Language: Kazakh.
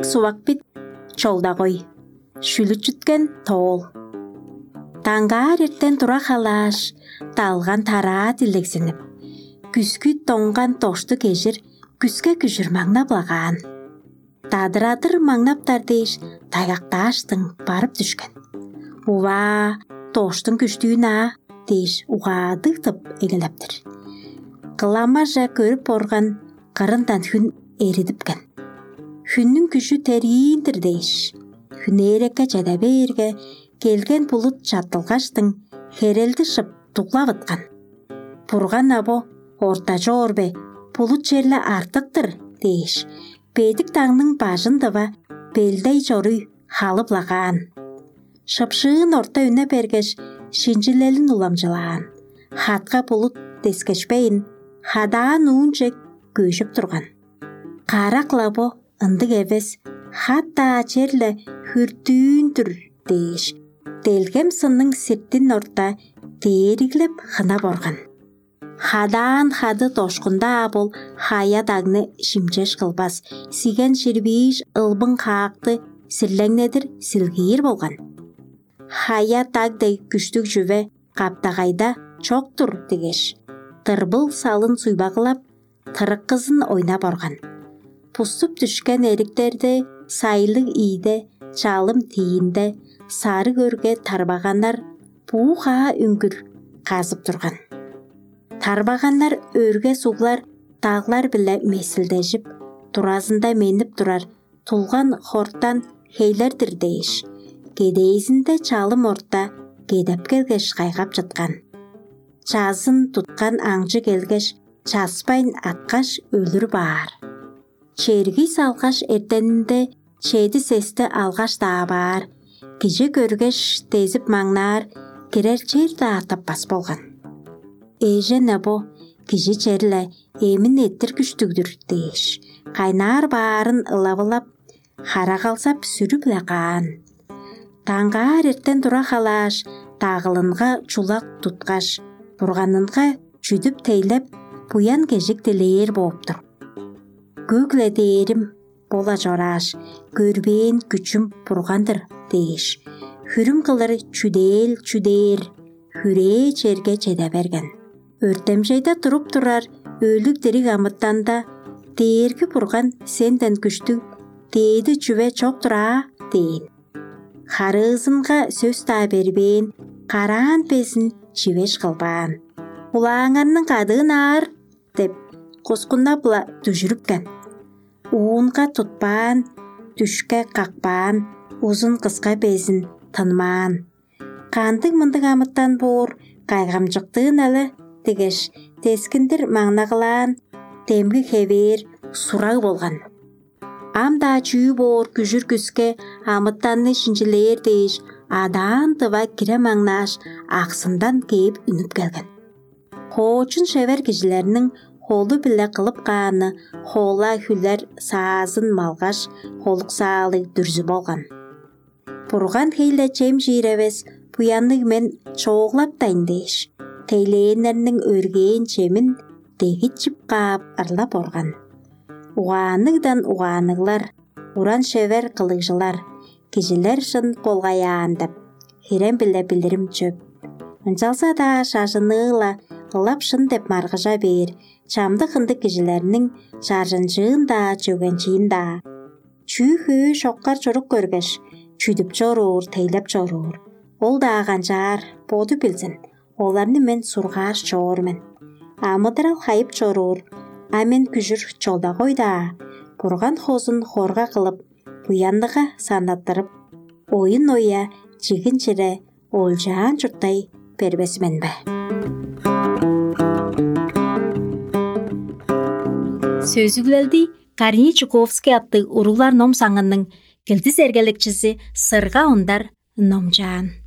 Кичек субак бит чолда кой. Шүлүт жүткен тоол. Таңгаар эртен тура халаш, талган тара тилексеніп. Күскү тоңған тошту кежір, күске күжір маңнап лаған. Тадырадыр маңнаптар дейш, тайгақташтың барып түшкен. Ува, тоштың күштүйіна дейш, уғадықтып егелептір. Қылама жа көріп орған қырындан хүн еридіпкен. Хүннің күші тәрейіндір дейш. Хүн ерекке жадаберге келген бұлыт чаттылғаштың херелді шып тұғлавытқан. Бұрған або орта жорбе бұлыт жерлі артықтыр дейш. Бедік таңның бажындыва белдей жорый халыплаған. Шыпшығын орта үні бергеш шинжилелін уламжылаған. Хатқа бұлыт дескешпейін, хадаан уынчек көшіп тұрған. Қарақ лабо ындық евес, хатта жерлі хүртүйін түр дейш. Делгем сынның сеттін орта деріглеп хына борған. Хадаан хады тошқында бол хая дағны шимчеш қылбас. Сиген шербейш ылбын қақты сірләңнедір сілгейір болған. Хая тағдай күштік жүве қаптағайда чоқ тұр дегеш. Тырбыл салын суйбағылап, тырық қызын ойна борған. Пұстып түшкен әріктерді сайлық иде, чалым тиінде, сары көрге тарбағандар буға үңгір қазып тұрған. Тарбағандар өрге суғлар тағлар білі месілдежіп, туразында меніп тұрар, тұлған хорттан хейлердір дейш. Кедейізінде чалым орта кедеп келгеш қайғап жатқан. Чазын тұтқан аңжы келгеш, часпайын атқаш өлір бар. Черги салғаш ертенінде чеді сесті алғаш да бар. Кеже көргеш тезіп маңнар, керер черді атап бас болған. Эже нәбо, кеже черлі емін еттір күштігдір дейш. Қайнар барын ылавылап, хара қалсап сүріп ләған. Таңғар ертен тұра қалаш, тағылынға чулақ тұтқаш, бұрғанынға жүдіп тейлеп, бұян кежік тілейер боптыр. Көгле дейірім бола жораш, көрбейін күчім бұрғандыр дейш. Хүрім қылыр чүдейір, хүре черге чеде берген. Өртемжейді тұрып тұрар, өлік дерек амыттанда, дейіргі бұрған сенден күшті, дейді чүве чоқ тұра дейін. Харызымға сөз та бербейін, қаран песін чивеш қылбан. Улаңанның қадығын ар, деп қосқында бұла түжіріпкен. Уынға тұтпан, түшке қақпан, ұзын қысқа безін тынман. Қандық мұндық амыттан бұр, қайғамжықтығын әлі, дегеш, тескіндір маңнағылан, темгі хевер, сұрағы болған. Амда чүйі бұр, күжір күске, амыттанны шинжилер дейш, адан тұва кіре маңнаш, ақсындан кейіп үніп келген. Хоочын шевер кежілерінің холы білі қылып қаны, хола хүлер сазын малғаш, холық салы дүрзі болған. Бұрған хейлі чем жиревес, бұянлық мен чоғлап дайын дейш. Тейлейінерінің өргейін чемін дегіт жіп қап арлап орған. Уғанығдан уғанығлар, уран шевер қылықжылар, кежілер шын қолғаяндып, херен білі білдірім чөп. Үнжалса да шажынығыла, ғылап шын деп марғыжа бер, чамды қынды кежілерінің жаржынжығын да, чөгенчейін да. Чүйхі шоққар жұрық көргіш, чүйдіп жоруыр, тейлеп жоруыр. Ол да ағанжар, боды білзін, оларны мен сұрғаш жормен. Амыдырал хайып жоруыр, амен күжір чолда қойда. Бұрған хозын хорға қылып, бұяндыға санаттырып, ойын оя, жегін жері, олжаан жұрттай бербесімен бі. Сөзүглелди Карини Чуковский атты урулар ном саңынның келді сергелекчісі Сырға ондар номжаан.